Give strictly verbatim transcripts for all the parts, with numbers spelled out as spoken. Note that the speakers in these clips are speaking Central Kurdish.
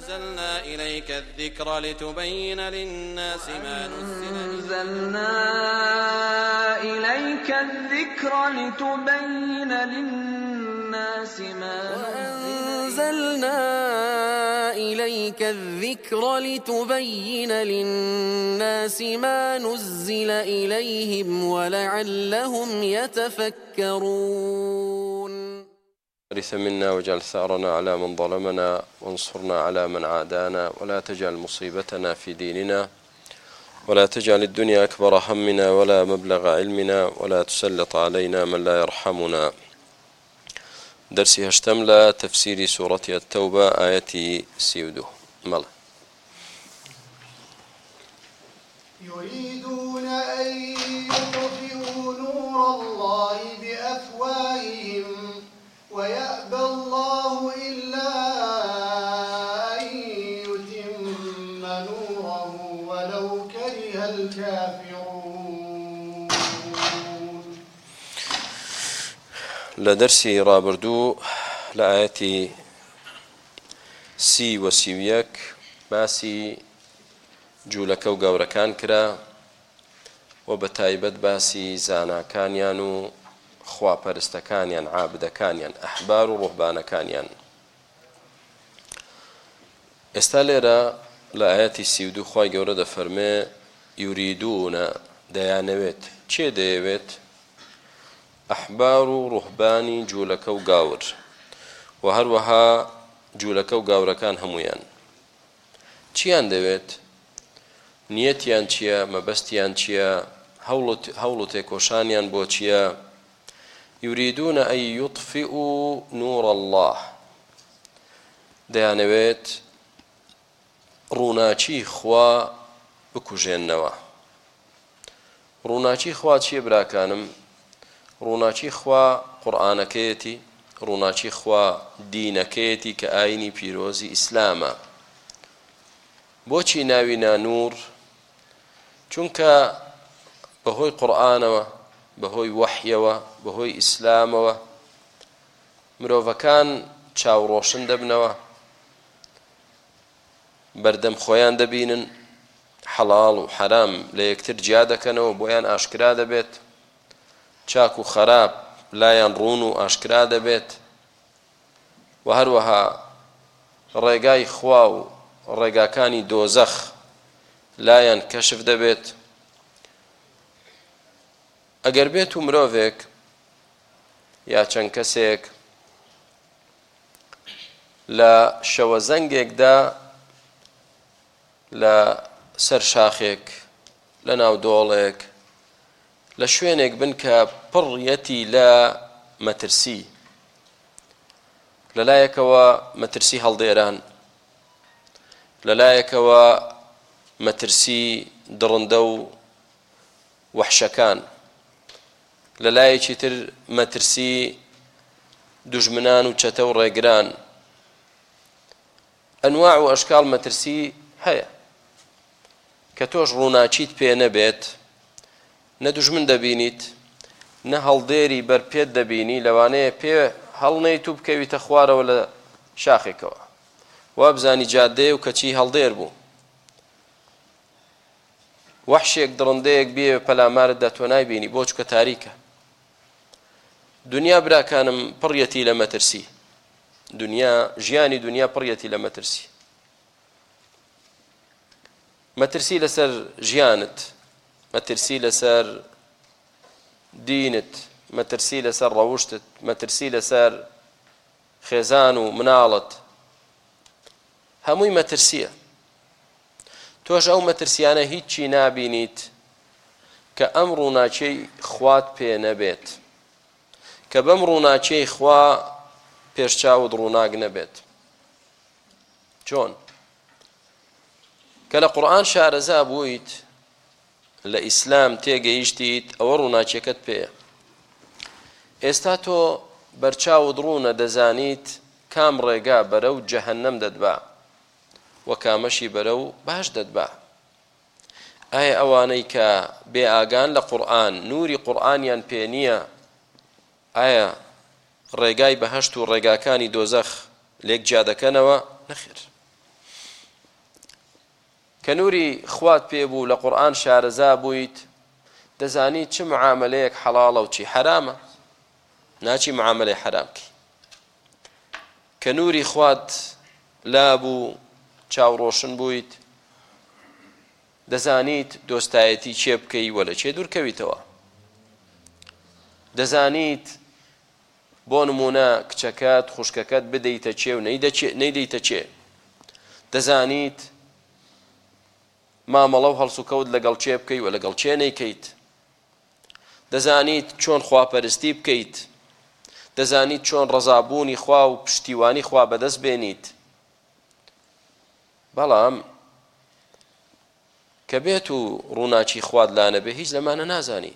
أنزلنا إليك الذكر لتبين للناس ما نزل أنزلنا إليك الذكر لتبين للناس ما وأنزلنا إليك الذكر لتبين للناس ما نزل إليهم ولعلهم يتفكرون. ورث منا واجعل ثأرنا على من ظلمنا وانصرنا على من عادانا ولا تجعل مصيبتنا في ديننا ولا تجعل الدنيا أكبر همنا ولا مبلغ علمنا ولا تسلط علينا من لا يرحمنا. درسي هشتمل تفسير سورة التوبة آية سيودو ملا. يريدون أن يطفئوا نور الله بأفواههم ويأبى الله إلا أن يتم نوره ولو كره الكافرون. لدرسي رابردو لآية سي وسيويك باسي جوولەکە و گەورەکان کرا و بە تایبەت باسی زاناکانیان و خواپەرستەکانیان عابدەکانیان ئەحبار و ڕوهبانەکانیان. ئێستا لێرە لە ئاەتی سی و دوو خوای گەورە دەفەرمێ یوریدونە دەیانەوێت چێ دەیەوێت ئەحبار و ڕوهبانی جوولەکە و گاور و هەروەها جوولەکە و گاورەکان هەمویان چیان دەوێت؟ نیەتیان چییە؟ مەبەستیان چییە؟ هەوڵ و تێکۆشانیان بۆ چییە؟ یوریدون ئەن یوطفئوا نور الله دەیانەوێت ڕووناچی خوا بکوژێننەوە. ڕووناچی خوا چییە براکانم؟ ڕووناچی خوا قورئانەکەیەتی، ڕووناچی خوا دینەکەیەتی کە ئاینی پیرۆزی ئیسلامە. بۆچی ناوینا نور؟ چونکە بەهۆی قورئانەوە، بەهۆی وەحیەوە، بەهۆی ئیسلامەوە مرۆڤەکان چاوڕۆشن دەبنەوە، بەردەم خۆیان دەبینن، حەڵاڵ و حەرام لە یەکتر جیا دەکەنەوە بۆیان ئاشکرا دەبێت، چاک و خەراب لایان ڕوون و ئاشکرا دەبێت و هەروەها ڕێگای خوا و ڕێگاکانی دۆزەخ لایەن کەشف دەبێت. ئەگەر بێت و مرۆڤێک یا چەند کەسێک لە شەوە زەنگێکدا لە سەر شاخێک لە ناو دۆڵێک لە شوێنێک بن کە پڕیەتی لە مەترسی، لەلایەکەوە مەترسی هەڵدێران، لەلایەکەوە مەترسی دڕندە و وەحشەکان، لەلایەکی تر مەترسی دوژمنان و چەتە و ڕێگران، ئەنواع و ئەشکال مەترسی هەیە کە تۆش ڕووناچیت پێ نەبێت، نە دوژمن دەبینیت، نە هەڵدێری بەرپێت دەبینی، لەوانەیە پێ هەڵنەیت و بکەویتە خوارەوە لە شاخێکەوە وابزانی جادەیە و کەچی هەڵدێر بوو. وەحشێک دڕندەیەک بێ پەلامارتدا تۆ نایبینی بۆ چکە تاریکە. دنیا براکانم پڕیەتی لە مەترسی، دنیا ژیانی دنیا پڕیەتی لە مەترسی. مەترسی لەسەر ژیانت، مەترسی لەسەر دینت، مەترسی لەسەر ڕەوشتت، مەترسی لەسەر خێزان و مناڵت، هەمووی مەترسیە. تۆش ئەو مەترسیانە هیچی نابینیت کە ئەم ڕووناچەی خوات پێ نەبێت، کە بەم ڕووناچەی خوا پێشچاوت ڕووناک نەبێت. چۆن؟ کە لە قورئان شارەزا بوویت، لە ئیسلام تێگەیشتیت، ئەوە ڕووناچیەکەت پێیە. ئێستا تۆ بەرچاوت ڕوونە، دەزانیت کام ڕێگا بەرەو جەهەنەم دەدبا و کامەشی بەرەو باش دەدبا. ئایا ئەوانەی کە بێ ئاگان لە قورئان، نووری قورئانیان پێ نییە، ئایا ڕێگای بەهەشت و ڕێگاکانی دۆزەخ لێک جا دەکەنەوە؟ نەخێر. کە نووری خوات پێ بوو لە قورئان شارەزا بوویت دەزانیت چ معاملەیەک حەڵاڵە و چی حرامە ناچی معاملەی حرامکی کە نووری خوات لابوو چاوڕۆشن بوویت دەزانیت دۆستایەتی چێ بکەی وە لە چێ دوورکەویتەوە دەزانیت بۆ نمونە کچەکەت خوشکەکەت بدەیتە چێ و نەیدەیتە چێ دەزانیت مامەڵە و هەڵسوکەوت لەگەڵ چێ بکەی و لەگەڵ چێ نەیکەیت دەزانیت چۆن خواپەرستی بکەیت دەزانیت چۆن ڕەزابوونی خوا و پشتیوانی خوا بەدەست بێنیت بەڵام کە بێت و ڕووناچی خوات لا نەبێ هیچ لەمانە نازانی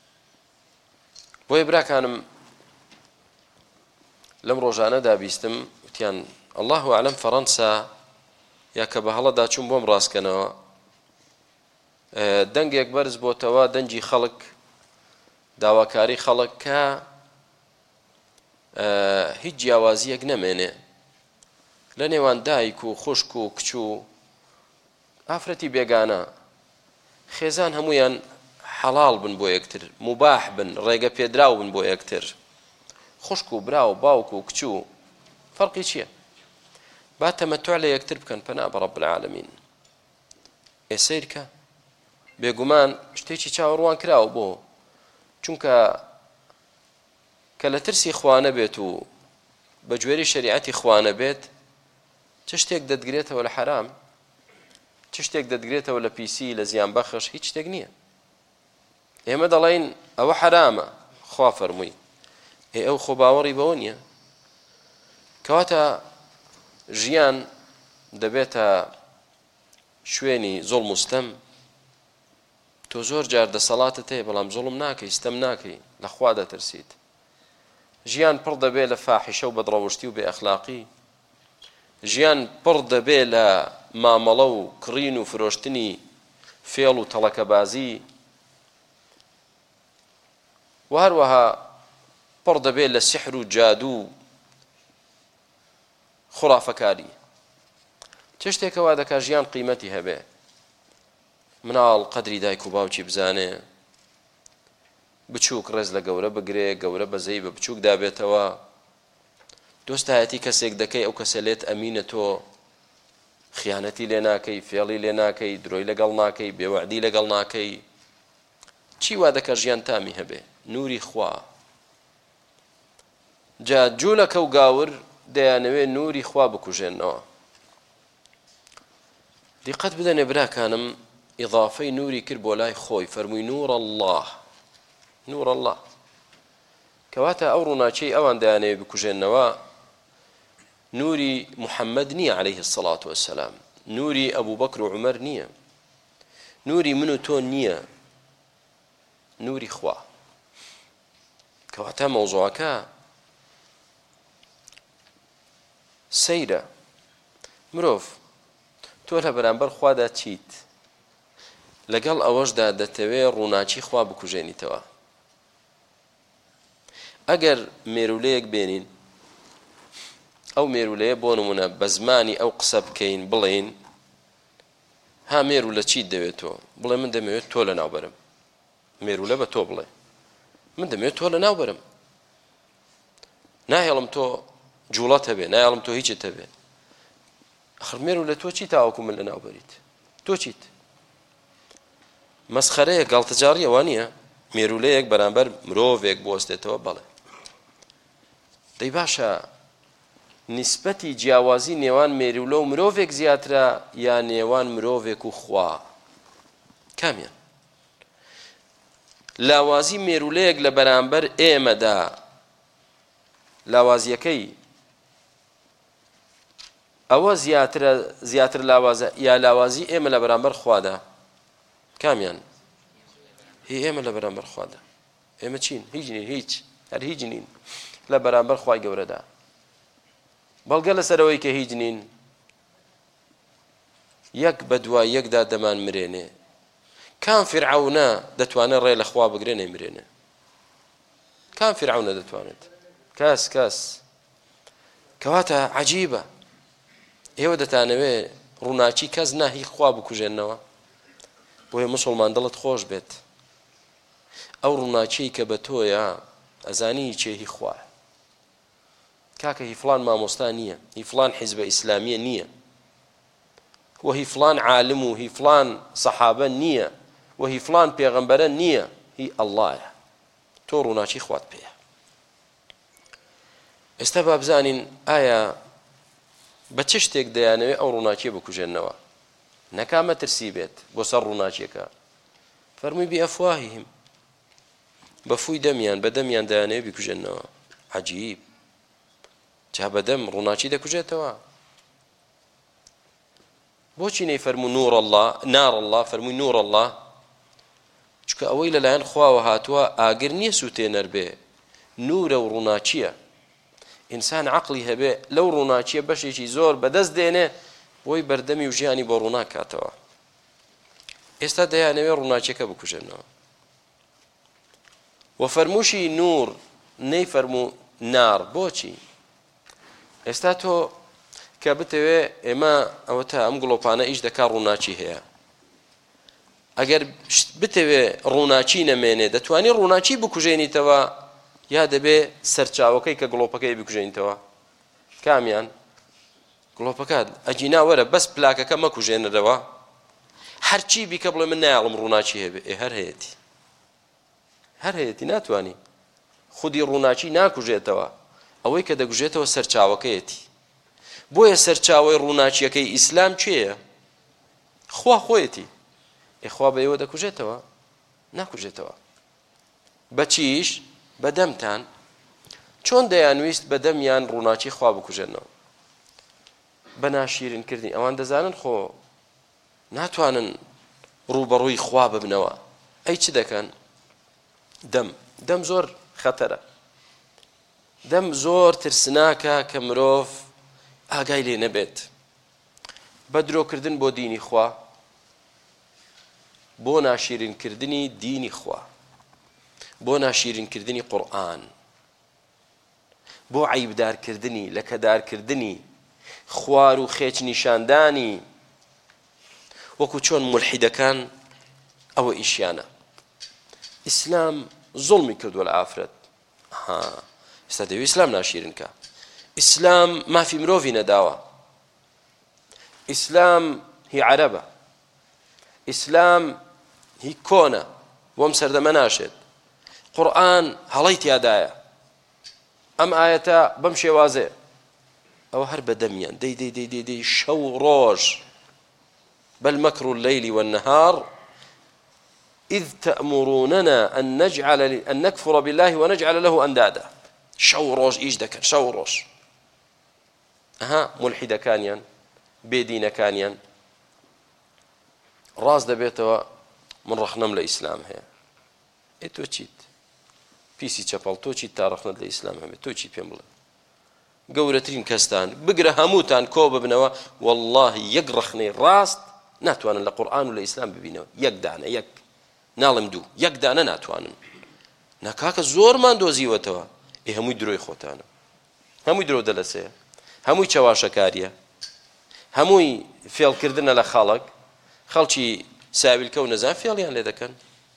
بۆیە براکانم لەم ڕۆژانەدا بیستم وتیان الله ئەعلەم فەڕەنسا یا کە بە هەڵەدا چوون بۆم ڕاستکەنەوە دەنگێک بەرز بۆتەوە دەنگی خەڵک داواکاری خەڵک کە هیچ جیاوازیەک نەمێنێ لە نێوان دایک و خوشک و کچ و ئافرەتی بێگانە خێزان هەمویان حەڵاڵ بن بۆ یەکتر موباح بن ڕێگە پێدراو بن بۆ یەکتر خوشک و برا و باوک و کچ و فەرقی چییە با تەمەتوع لە یەکتر بکەن پەنا بە ڕەب العالەمین ئێ سەیرکە بێگومان شتێکی چاوەڕوان کراوە بۆ چونکە کە لە ترسی خوا نەبێت و بە گوێرەی شەریعەتی خوا نەبێت چ شتێک دەدگرێتەوە لە حەرام چ شتێک دەدگرێتەوە لە پیسی لە زیان بەخش هیچ شتێک نییە ئێمە دەڵێن ئەوە حەرامە خوا فەرمووی هێ ئەو خۆ باوەڕی بەوە نییە کەواتە ژیان دەبێتە شوێنی زوڵم و ستەم تۆ زۆر جار دەسەڵاتت هەیە بەڵام زوڵم ناکەی ستەم ناکەی لە خوا دەترسیت ژیان پڕ دەبێت لە فاحیشە و بەدڕەوشتی و بێ ئەخلاقی ژیان پڕ دەبێت لە مامەڵە و کڕین و فرۆشتنی فێڵ و تەڵەکەبازی و هەروەها پڕ دەبێت لە سحر و جادو خوڕافەکاری چ شتێکەوە دەکا ژیان قیمەتی هەبێ مناڵ قەدری دایک و باوکی بزانێ بچووک ڕێز لە گەورە بگرێ گەورە بەزەی بە بچووک دابێتەوە دۆستایەتی کەسێک دەکەی ئەو کەسە لێت ئەمینە تۆ خیانەتی لێ ناکەی فێڵی لێ ناکەی درۆی لەگەڵ ناکەی بێوەعدی لەگەڵ ناکەی چی وا دەکە ژیان تامی هەبێ نووری خوا جا جوولەکە و گاور دەیانەوێ نووری خوا بکوژێنەوە دیقەت بدەنێ براکانم ئیضافەی نووری کرد بۆ لای خۆی فەرمووی نور الله نور الله کەواتە ئەو ڕووناچەی ئەوان دەیانەوێ بکوژێنەوە نوری محەممەد نییە عليه الصلاة والسلام نوری ئەبوو بەکر و عومەر نییە نوری من و تۆ نییە نوری خوا کەواتە مەوزوعەکە سەیرە مرۆڤ تۆ لە بەرامبەر خوادا چیت لەگەڵ ئەوەشدا دەتەوێت ڕووناچی خوا بکوژێنیتەوە ئەگەر مێرولەیەک بێنین ئەو مێرولەیە بۆ نمونە بە زمانی ئەو قسە بکەین بڵێن ها مێرولە چیت دەوێتەوە بڵێ من دەمەوێت تۆ لە ناوبەرم مێرولە بە تۆ بڵێ من دەمەوێت تۆ لە ناوبەرم ناهێڵم تۆ جوڵەت هەبێ نایڵم تۆ هیچت هەبێ ئەخر مێرولە تۆ چی تاوەکو من لە ناوبەریت تۆ چیت مەسخەرەیە گاڵتەجاڕی ئەوە نییە مێرولەیەک بەرامبەر مرۆڤێک بوەستێتەوە بەڵێ دەی باشە نیسبەتی جیاوازی نێوان مێرولە و مرۆڤێک زیاترە یا نێوان مرۆڤێک و خوا کامیان لاوازی مێرولەیەک لە بەرامبەر ئێمەدا لاوازیەکەی ئەوە زیاترە زیاتر لاوازە یا لاوازی ئێمە لە بەرامبەر خوادا کامیان هی ئێمە لە بەرامبەر خوادا ئێمە چین هیچ نین هیچ هەر هیچ نین لە بەرامبەر خوای گەورەدا بەڵگە لەسەرەوەی کە هیچ نین یەک بە دوای یەکدا دەمان مرێنێ کام فرعەونە دەتوانێت ڕێ لە خوا بگرێ نەیمرێنێ کام فرعەونە دەتوانێت کەس کەس کەواتە عەجیبە ئێوە دەتانەوێ ڕووناچی کەس ناهی خوا بکوژێنەوە بۆیە مسلمان دڵت خۆش بێت ئەو ڕووناچی کە بە تۆیە ئەزانی چێهی خوا کاکە هی فڵان مامۆستا نییە هی فڵان حیزبە ئیسلامیە نییە و هی فڵان عالم و هی فڵان سەحابە نییە و هی فڵان پێغەمبەرە نییە هی ئەڵڵایە تۆ ڕووناچی خوات پێیە ئێستا با بزانین ئایا بە چ شتێک دەیانەوێت ئەو ڕووناچیە بکوژێنەوە نەکامە ترسی بێت بۆ سەر ڕووناچیەکە فەرمووی بئەفواهیهم بە فووی دەمیان بە دەمیان دەیانەوێت بیکوژێنەوە عەجیب جا بەدەم ڕووناچی دەکوژێتەوە بۆچی نەیفەرموو نور الله نار الله فەرمووی نور الله چونکە ئەوەی لەلایەن خواوە هاتووە ئاگر نییە سوتێنەر بێ نورە و ڕووناچیە ئینسان عەقڵی هەبێ لەو ڕووناچیە بەشێکی زۆر بەدەست دێنێ بۆی بەردەمی و ژیانی بۆ ڕوونا کاتەوە ئێستا دەیانەوێت ڕووناچیەکە بکوژێنەوە و فەرمووشی نور نەیفەرموو نار بۆچی ئێستا تۆ کە بتەوێ ئێمە ئەوە تا ئەم گڵۆپانە ئیش دەکا ڕووناچی هەیە ئەگەر بتەوێ ڕووناچی نەمێنێ دەتوانی ڕووناچی بکوژێنیتەوە یا دەبێ سەرچاوەکەی کە گڵۆپەکەی بکوژێنیتەوە کامیان گڵۆپەکە ئەجینا وەرە بەس پلاکەکە مەکوژێنەرەوە هەرچی بیکە بڵێ من نایڵم ڕووناچی هەبێ ئێ هەر هەیەتی هەر هەیەتی ناتوانی خودی ڕووناچی ناکوژێتەوە ئەوەی کە دەگوژێتەوە سەرچاوەکەیەتی بۆیە سەرچاوەی ڕووناچیەکەی ئیسلام چێیە خوا خۆیەتی ئێخوا بە ئێوە دەکوژێتەوە ناکوژێتەوە بەچیش بەدەمتان چۆن دەیانویست بەدەمیان ڕووناچی خوا بکوژێنەوە بە ناشیرینکردنی ئەوان دەزانن خۆ ناتوانن ڕوبەڕووی خوا ببنەوە ئەی چ دەکەن دەم دەم زۆر خەتەرە دەم زۆر ترسناکە کە مرۆڤ ئاگای لێ نەبێت بە درۆکردن بۆ دینی خوا بۆ ناشیرینکردنی دینی خوا بۆ ناشیرینکردنی قورئان بۆ عیبدارکردنی لەکەدارکردنی خوار و خێچ نیشاندانی وەکو چۆن مولحیدەکان ئەوە ئیشیانە ئیسلام زوڵمی کردووە لە ئافرەت ها ئێستا دەوێت ئیسلام ناشیرنکە ئیسلام مافی مرۆڤی نەداوە ئیسلام هی عەرەبە ئیسلام هی کۆنە بۆم سەردەمە ناشێت قورئان هەڵەی تیادایە ئەم ئایەتە بەم شێوازێ ئەوە هەر بەدەمیان دەی دەی دەی دەی دەی شەو ڕۆژ بل مكر الليل والنهار إذ تأمروننا أن نجعل أن نكفر بالله ونجعل له أندادا شو روج إيش دكان شو روج أها ملحد كانيان بيدين كانيان راس دبيتوا من رخنم لإسلام هي إتو تشيت بيسي تشابل تو تشيت تارخنا لإسلام هم تو تشيت بيمبل قورترين كستان بقرا هموتان كوب بنوا والله يقرخني راست ناتوانن لە قورئان و لە ئیسلام ببینەوە یەک دانە یەک ناڵم دوو یەک دانە ناتوانن ناکاکە زۆرمان دۆزیوەتەوە ئێ هەمووی درۆی خۆتانە هەمووی درۆ دەلەسەیە هەمووی چاواشەکاریە هەمووی فێڵکردنە لە خەڵک خەڵکی ساویلکە و نەزان فێڵیان لێ دەکەن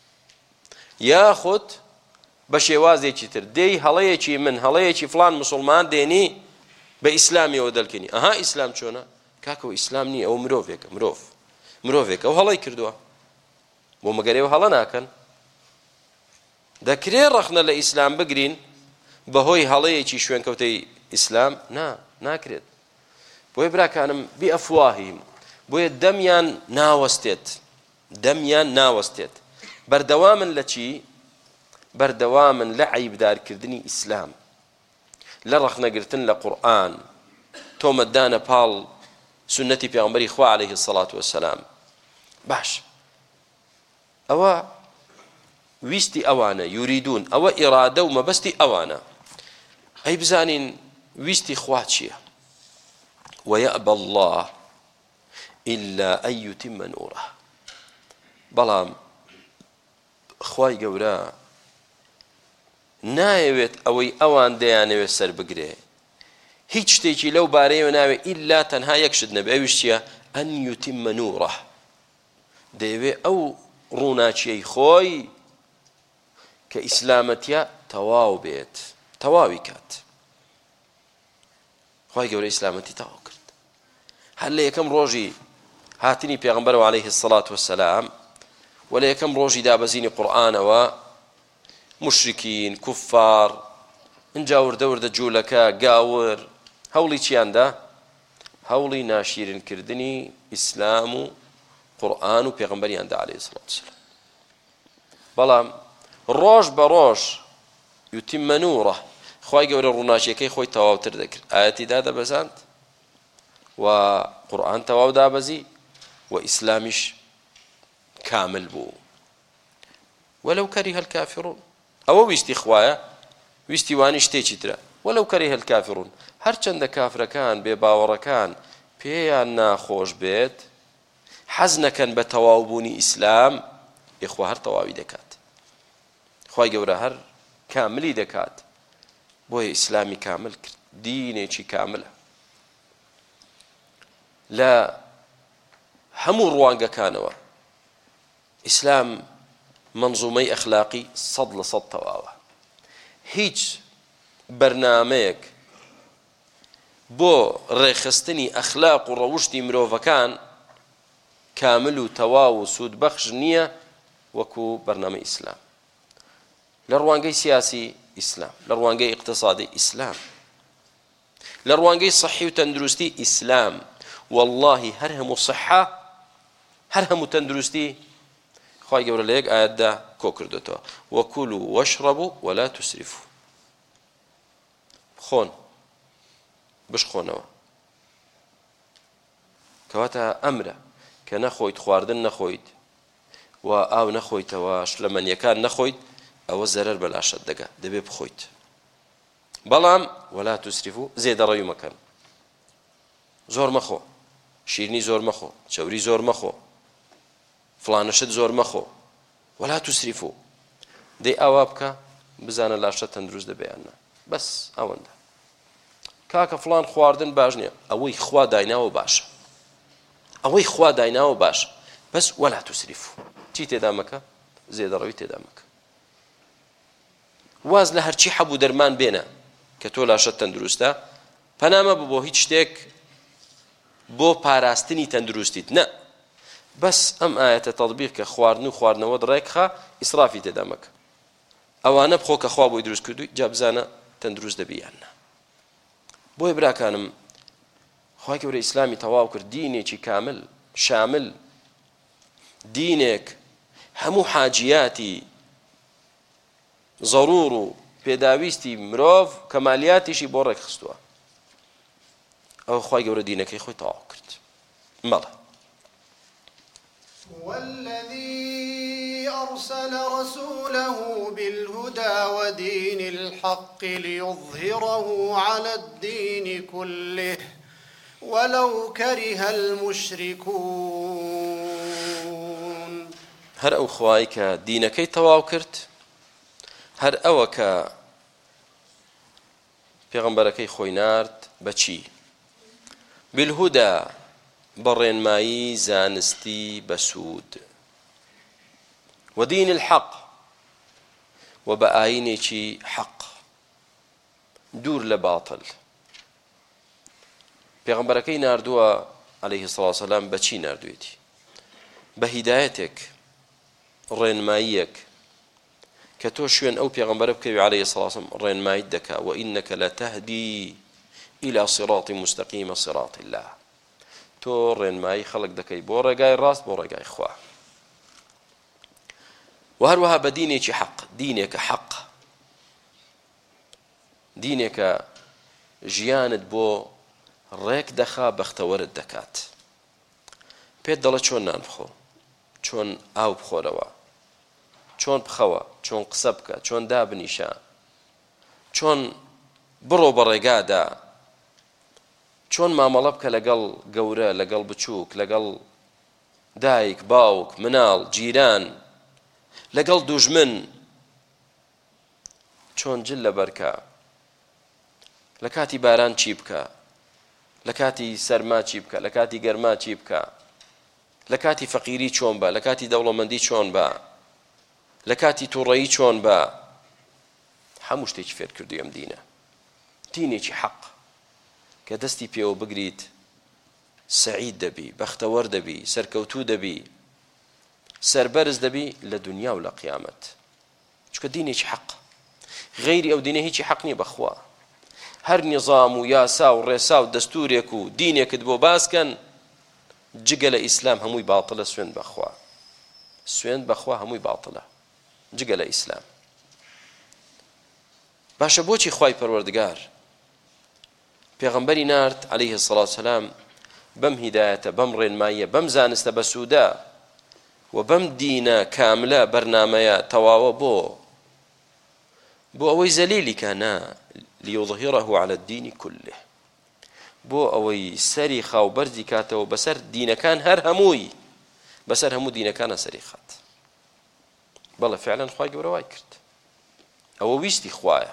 یاخود بە شێوازێکی تر دەی هەڵەیەکی من هەڵەیەکی فڵان موسڵمان دێنی بە ئیسلامیەوە دەلکەنی ئەها ئیسلام چۆنە کاکەوە ئیسلام نییە ئەو مرۆڤێکە مرۆڤ مرۆڤێک ئەو هەڵەی کردووە بۆ مەگەرێەوە هەڵە ناکەن دەکرێت ڕەخنە لە ئیسلام بگرین بەهۆی هەڵەیەکی شوێنکەوتەی ئیسلام نا ناکرێت بۆیە براکانم بئەفواهیم بۆیە دەمیان ناوەستێت دەمیان ناوەستێت بەردەوامن لە چی بەردەوامن لە عیبدارکردنی ئیسلام لە ڕەخنەگرتن لە قورئان تۆمەتدانە پاڵ سنەتی پێغەمبەری خوا عەلەیهی السەڵات وەسەلام باش ئەوە ویستی ئەوانە یوریدون ئەوە ئیرادە و مەبەستی ئەوانە ئەی بزانین ویستی خوا چییە وەیەئبە الله إلا أن يتم نوره بەڵام خوای گەورە نایەوێت ئەوەی ئەوان دەیانەوێت سەر بگرێ هیچ شتێکی لەو بارەیەوە ناوێت ئیلا تەنها یەک شت نەبێ ئەویش چییە ئەن یوتیممە نوورە دەیەوێ ئەو ڕووناچیەی خۆی کە ئیسلامەتیە تەواو بێت تەواوی کات خی گەورە ئیسلامەتی تەواو کرد هەر لە یەکەم ڕۆژی هاتنی پێغەمبەرەوە عەلەیهی السەڵات وەسەلام و لە یەکەم ڕۆژی دابەزینی قورئانەوە مشرکین کوفار ئینجا وردە وردە جوولەکە گاور هەوڵی چیاندا هەوڵی ناشیرنکردنی ئیسلام و قورئان و پێغەمبەریاندا عەلەیهی السەڵات وەسەلام بەڵام ڕۆژ بە ڕۆژ یوتیممە نوورە خی گەورە ڕووناچیەکەی خۆی تەواوتر دەکرد ئاەتی دادەبەزاند و قورئان تەواو دابەزی و ئیسلامیش کامل بوو وەلەو کەریهە الکافرون ئەوە ویستی خوایە ویستی وانی شتێکی ترە وەلەو کەریهە الکافرون هەرچەندە کافرەکان بێباوەڕەکان پێیان ناخۆش بێت حەز نەکەن بە تەواوبوونی ئیسلام یخوا هەر تەواوی دەکات خی گەورە هەر کاملی دەکات بۆیە ئیسلامی کامل کرد دینێکی کاملە لە هەموو ڕوانگەکانەوە ئیسلام منزومەی ئەخلاقی سەد لە سەد تەواوە هیچ بەرنامەیەک بۆ ڕێخستنی ئەخلاق و ڕەوشتی مرۆڤەکان کامل و تەواو و سوودبەخش نییە وەکو بەرنامەی ئیسلام لە ڕوانگەی سیاسی ئیسلام لە ڕوانگەی اقتصادی ئیسلام لە ڕوانگەی سەحی و تەندروستی ئیسلام واللهی هەر هەموو سەحە هەر هەموو تەندروستی خی گەورە لە یەک ئاەتدا کۆ کردوێتەوە وەکولوا وەشڕەبوا وەلا توسرفوا خۆن بشخۆنەوە کەواتە ئەمرە کە نەخۆیت خواردن نەخۆیت و ئاو نەخۆیتەوە شلەمەنیەکان نەخۆیت ئەوە زەرەر بەلاشت دەگات دەبێ بخۆیت بەڵام وەلا توسرفوا زێدەڕەوی مەکەن زۆر مەخۆ شیرنی زۆر مەخۆ چەوری زۆر مەخۆ فڵانەشت زۆر مەخۆ وەلا توسرفوا دەی ئاوا بکە بزانە لاشە تەندروست دەبێیاننا بەس ئەوەندە کاکە فڵان خواردن باش نییە ئەوەی خوا دایناوە باشە ئەوەی خوا دایناوە باشە بەس وەلا توسرفوا چی تێدا مەکە زێدەڕەوی تێدا مەکە واز لە هەرچی حەبوو دەرمان بێنە کە تۆ لاشەت تەندروستە پەنامە بە بۆ هیچ شتێک بۆ پاراستنی تەندروستیت نە بەس ئەم ئاەتە تەطبیق کە خواردن و خواردنەوە ڕێکخە ئیسرافی تێدا مەکە ئەوانە بخۆ کە خوا بۆی دروست کردووی جا بزانە تەندروست دەبییاننا بۆی براکانم خوا گەورە ئیسلامی تەواو کرد دینێکی کامل شامل دینێک هەموو حاجیاتی ضرور و پێداویستی مرۆڤ کەمالیاتیشی بۆ ڕێکخستووە ئەو خی گەورە دینەکەی خۆی تەواو کرد مەڵە والذي أرسل رسوله بالهدى ودين الحق ليظهره على الدين كله ولو كره المشركون هەر ئەو خوای کە دینەکەی تەواو کرد هەر ئەوە کە پێغەمبەرەکەی خۆی نارد بەچی بالهودا بەڕێنمایی زانستی بەسوود و دین الحەق و بە ئاینێکی حەق دوور لە باتڵ پێغەمبەرەکەی ناردووە عەلەیهی السەڵات وەسەلام بەچی ناردوێتی بە هیدایەتێک ڕێنماییەک کە تۆ شوێن ئەو پێغەمبەرە بکەوی عەلەیهی السەڵات وەسەلام ڕێنماییت دەکا و ئینەکە لەتەهدی إلى صراط مستقيم صراط الله تۆ ڕێنمایی خەڵک دەکەی بۆ ڕێگای ڕاست بۆ ڕێگای خوا و هەروەها بە دینێکی حەق دینێکە حەق دینێکە ژیانت بۆ ڕێک دەخا بەختەوەرت دەکات پێت دەڵێ چۆن نان بخۆ چۆن ئاو بخۆرەوە چۆن بخەوە چۆن قسە بکە چۆن دابنیشە چۆن بڕۆ بە ڕێگادا چۆن مامەڵە بکە لەگەڵ گەورە لەگەڵ بچووک لەگەڵ دایک باوک مناڵ جیران لەگەڵ دوژمن چۆن جل لەبەرکە لە کاتی باران چی بکە لە کاتی سەرما چی بکە لە کاتی گەرما چی بکە لە کاتی فەقیری چۆن بە لە کاتی دەوڵەمەندی چۆن بە لە کاتی تووڕەیی چۆن بە هەموو شتێکی فێر کردووی ئەم دینە دینێکی حەق کە دەستی پێوە بگریت سەعید دەبی بەختەوەر دەبی سەرکەوتوو دەبی سەربەرز دەبی لە دنیا و لە قیامەت چونکە دینێکی حەق غەیری ئەو دینە هیچی حەق نییە بەخوا هەر نیظام و یاسا و ڕێسا و دەستورێک و دینێکت بۆ باسکەن جگە لە ئیسلام هەمووی باڵتڵە سوێند بەخوا سوێند بەخوا هەمووی باڵتڵە جگە لە ئیسلام باشە بۆچی خوای پەروەردگار پێغەمبەری نارد عەلەیهی السەڵاتو وەسەلام بەم هیدایەتە بەم ڕێنماییە بەم زانستە بەسوودە و بەم دینە کاملە بەرنامەیە تەواوە بۆ بۆ ئەوەی زەلیلی کە نا ليظهره على الدين كله بۆ ئەوەی سەری خاوبەرزی کاتەوە بەسەر دینەکان هەر هەمووی بەسەر هەموو دینەکانە سەری خات بەڵێ فعلا خوای گەورە وای کرد ئەوە ویستی خوایە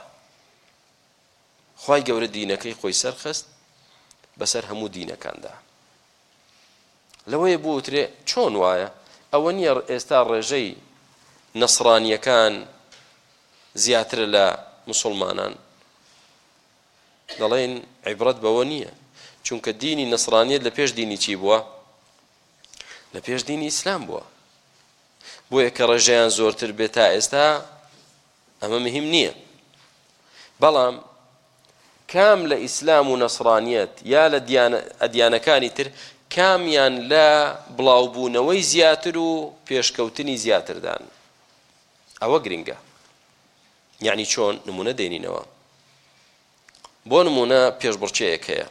خوای گەورە دینەکەی خۆی سەرخست بەسەر هەموو دینەکاندا لەوەیە بۆ وترێ چۆن وایە ئەوە نییە ئێستا ڕێژەی نەسڕانیەکان زیاترە لە موسڵمانان دەڵێن عیبرەت بەوە نییە چونکە دینی نەسڕانیەت لە پێش دینی چی بووە لە پێش دینی ئیسلام بووە بۆیە کە ڕێژەیان زۆرتر بێت تا ئێستا ئەمە مهم نییە بەڵام کام لە ئیسلام و نەسڕانیەت یا لە ئەدیانەکانی تر کامیان لە بڵاوبوونەوەی زیاتر و پێشکەوتنی زیاتردان ئەوە گرنگە یعنی چۆن نمونە دێنینەوە بۆ نمونە پێشبڕکێیەک هەیە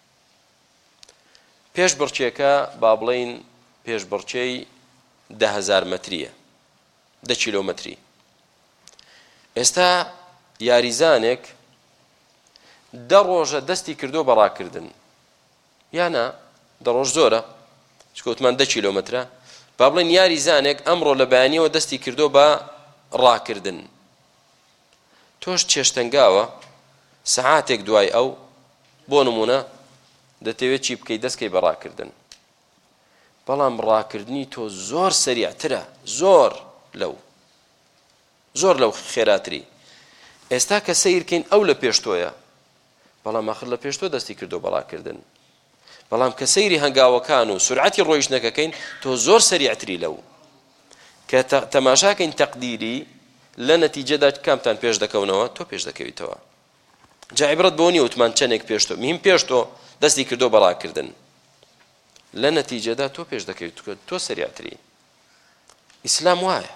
پێشبڕکێکە با بڵێین پێشبڕکێی دە هەزار مەتریە دە کیلۆمەتری ئێستا یاریزانێک دە ڕۆژە دەستی کردو بە ڕاکردن یانە دە ڕۆژ زۆرە چکەوتمان دە کیلۆمەترە با بڵێن یاریزانێک ئەمڕۆ لە بەیانیەوە دەستی کردو بە ڕاکردن تۆش چێشتەنگاوە سەعاتێک دوای ئەو بۆ نمونە دەتەوێت چی بکەی دەستکەی بە ڕاکردن بەڵام ڕاکردنی تۆ زۆر سەریعترە زۆر لەو زۆر لەو خێراتری ئێستا کە سەیرکەین ئەو لە پێش تۆیە بەڵام ئاخر لە پێش تۆ دەستی کردو بە ڕاکردن بەڵام کە سەیری هەنگاوەکان و سورعەتی ڕۆیشتنەکەکەین تۆ زۆر سەریعتری لەو کە تەماشاکەین تەقدیری لە نەتیجەدا کامتان پێش دەکەونەوە تۆ پێش دەکەویتەوە جا عیبرەت بۆ نیە وتمان چەندێک پێش تۆ مهم پێش تۆ دەستی کردو بە ڕاکردن لە نەتیجەدا تۆ پێش دەکەویت تۆ سەریعتری ئیسلام وایە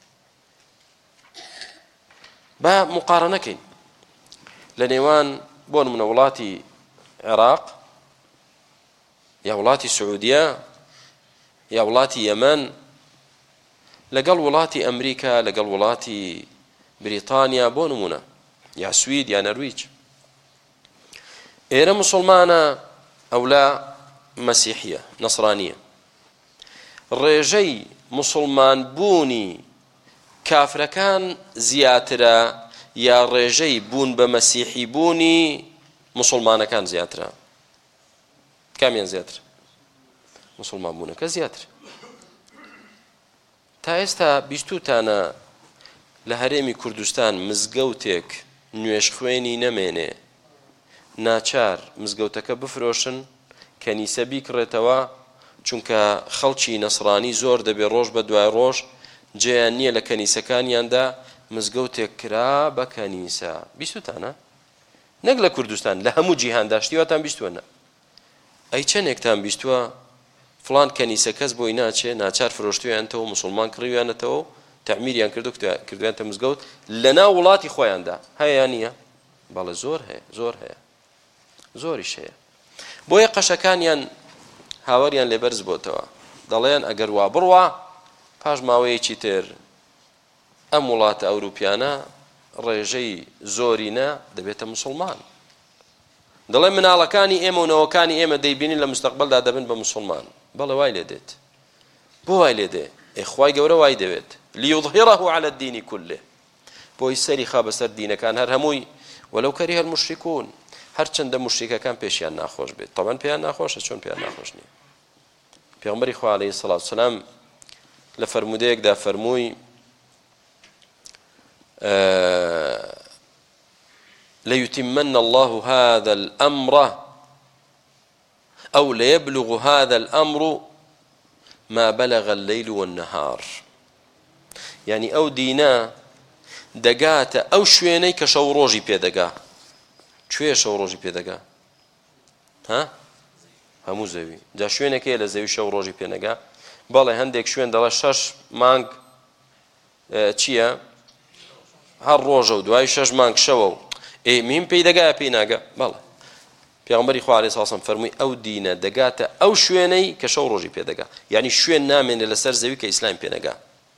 با مقارنەکەین لە نێوان بۆ نمونە وڵاتی عێراق یا وڵاتی سعودیە یا وڵاتی یەمەن لەگەڵ وڵاتی ئەمریکا لەگەڵ وڵاتی بریتانیا بۆ نمونە یا سوید یا نەرویج ئێرە موسڵمانە ئەولا مەسیحیە نەسڕانیە ڕێژەی موسڵمان بوونی کافرەکان زیاترە یا ڕێژەی بوون بە مەسیحی بوونی موسڵمانەکان زیاترە کامیان زیاتر موسڵمان بوونەکە زیاتر تا ئێستا بیستوتانە لە هەرێمی کوردستان مزگەوتێک نوێش خوێنی نەمێنێ ناچار مزگەوتەکە بفرۆشن کەنیسە بیکڕێتەوە چونکە خەڵکی نەسڕانی زۆر دەبێ ڕۆژ بە دوای ڕۆژ جێیان نییە لە کەنیسەکانیاندا مزگەوتێک کرا بە کەنیسە بیستوتانە نەک لە کوردستان لە هەموو جیهاندا شتیواتان بیستوەنە ئەی چەندێکتان بیستووە فڵان کەنیسە کەس بۆی ناچێ ناچار فرۆشتویانتەوە موسڵمان کڕیویانەتەوە تەعمیریان کردو کردویانتە مزگەوت لەناو وڵاتی خۆیاندا هەیە نییە بەڵێ زۆر هەیە زۆر هەیە زۆریش هەیە بۆیە قەشەکانیان هاوەریان لێبەرز بۆتەوە دەڵێن ئەگەر وا بڕوا پاش ماوەیەکی تر ئەم وڵاتە ئەوروپیانە ڕێژەی زۆرینە دەبێتە موسڵمان دەڵێ مناڵەکانی ئێمە و نەوەکانی ئێمە دەیبینین لە مستەقبەلدا دەبن بە موسڵمان بەڵێ وای لێ دێت بۆ وای لێ دێ ئێخوای گەورە وای دەوێت ليظهره على الدين كله بۆی سەری خا بەسەر دینەکان هەر هەمووی وەلەو کەریه المشركون هەرچەندە موشریکەکان پێشیان ناخۆش بێت طبعاً پێیان ناخۆشە چۆن پێیان ناخۆش نییە پێغەمبەری خوا عەلەیهی سەڵات وسەلام لە فەرمودەیەکدا فەرمووی ليتمن الله هذا الأمر أو ليبلغ هذا الأمر ما بلغ الليل والنهار يعني أو دينا دقات أو شويني كشوروجي بيدقا شوية شوروجي بيدقا ها همو زوي جا شويني كي لزوي شوروجي بيدقا بالي هندك شوين دلا شش مانگ چيا هر روجه و دوای شش مانگ شوو اي مهم بيدقا بيناقا بالي پیغمبری خوا علیه السلام فرمووی ئەو دینە دەگاتە ئەو شوێنەی کە شەو ڕۆژی پێدەگا یعنی شوێن نامێنێ لەسەر زەوی کە ئیسلام پێنەگا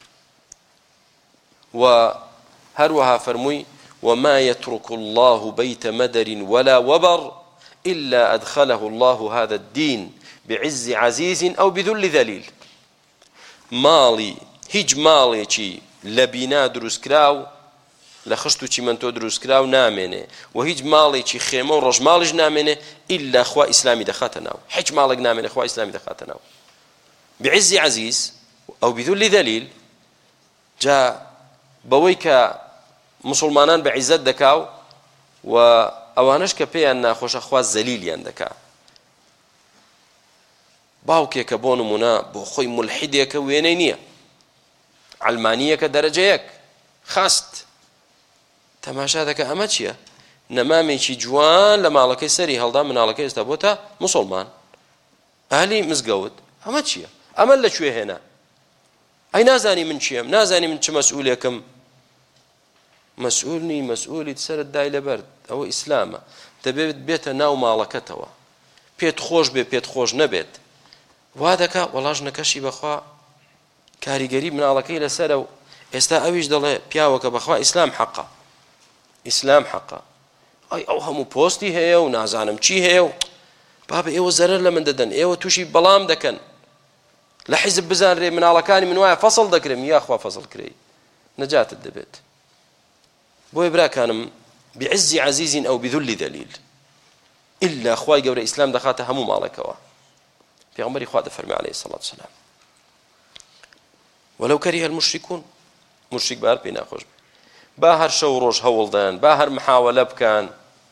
و هەروەها فەرمووی وما يترك الله بيت مدر ولا وبر إلا أدخله الله هذا الدين بعز عزيز أو بذل ذليل ماڵی هیچ ماڵێکی لە بینا دروستکراو لە خشت و چیمەنتۆ دروستکراو نامێنێ و هیچ ماڵێکی خێمە و ڕۆژماڵیش نامێنێ ئیلا خوا ئیسلامی دەخاتە ناو هیچ ماڵێک نامێنێ خوا ئیسلامی دەخاتە ناو بعز عزیز ئەو بذل ذلیل جا بەوەی کە مسلمانان بە عیزەت دەکاو و ئەوانش کە پێیان ناخۆشە خوا زەلیلیان دەکا باوکێکە بۆ نمونە بۆ خۆی مولحیدێکە وێنەی نییە عەلمانیەکە دەرەجەیەک خاست تەماشا دەکە ئەمە چییە نەمامێکی جوان لە ماڵەکەی سەری هەڵدا مناڵەکەی ئێستا بۆتە موسڵمان ئاهلی مزگەوت ئەمە چییە ئەمە لەکوێ هێنا ئەی نازانی من چیم نازانی من چ مەسئولێکم مەسئولنی مەسئولیت سەرت دای لەبەر ئەوە ئیسلامە دەبێت بێتە ناو ماڵەکەتەوە پێت خۆش بێ پێت خۆش نەبێت وا دەکا وەڵا ژنەکەشی بەخوا کاریگەری مناڵەکەی لەسەرە و ئێستا ئەویش دەڵێ پیاوەکە بەخوا ئیسلام حەقە ئیسلام حەقە ئەی ئەو هەموو پۆستی هەیە و نازانم چی هەیە و بابە ئێوە زەرەر لە من دەدەن ئێوە تووشی بەڵام دەکەن لە حیزب بزانرێ مناڵەکانی من وایە فەسڵ دەکرێم یاخوا فەسڵ کرێ نەجاتت دەبێت بۆیە براکانم بعز عزیز ئەو بذل ذلیل ئیلا خوای گەورە ئیسلام دەخاتە هەموو ماڵێکەوە پێغەمبەری خوا دەفەرمێ عەلەیهی السەڵات وسەلام وەلەو کەریهە المشرکون مشریک بە هەر پێی ناخۆش بێ با هەر شەو ڕۆژ هەوڵدەن با هەر محاوەلە بکەن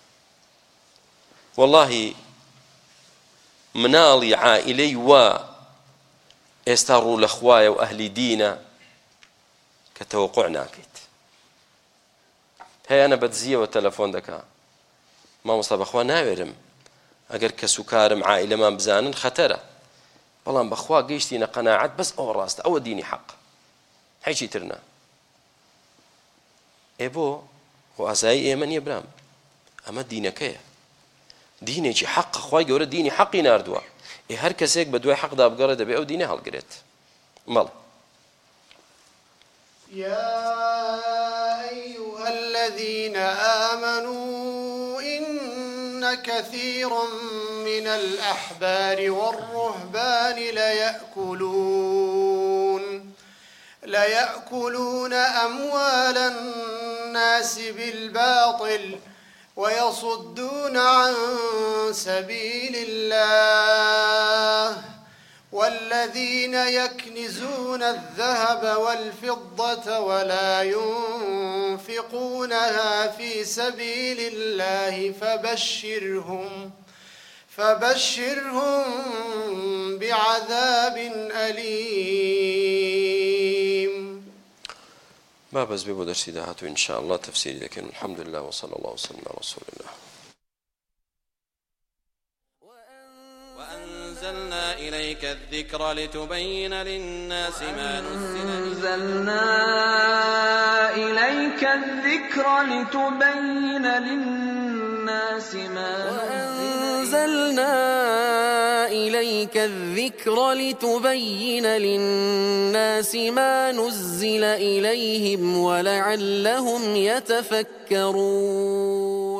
وەڵڵاهی مناڵی عائیلەی وا ئێستا ڕوو لە خوایە و ئەهلی دینە کە تەوەقوع ناکەیت هەیەنە بەدزیەوە تەلەفۆن دەکا مامۆستا بەخوا ناوێرم ئەگەر کەس و کارم عائیلەمان بزانن خەتەرە بەڵام بەخوا گەیشتینە قەناعەت بەس ئەوە ڕاستە ئەوە دینی حەق هیچی تر نا ئێ بۆ خۆ ئاسایی ئێمە نییە برام ئەمە دینەکەیە دینێکی حەقە خوای گەورە دینی حەقی ناردووە ئێ هەر کەسێک بە دوای حەقدا بگەڕێ دەبێ ئەو دینە هەڵگرێت مەڵ يا أيها الذين آمنوا إن كثيرا من الأحبار والرهبان ليأكلون ليأكلون أموال الناس بالباطل ويصدون عن سبيل الله والذين يكنزون الذهب والفضة ولا ينفقونها في سبيل الله فبشرهم فبشرهم بعذاب أليم. ما بس بيبو درسي دهاتو إن شاء الله تفسيري لكن الحمد لله وصلى الله وسلم على رسول الله. وأنزلنا إليك الذكر لتبين للناس ما نزل أنزلنا إليك الذكر لتبين للناس ما وأنزلنا إليك الذكر لتبين للناس ما نزل إليهم ولعلهم يتفكرون.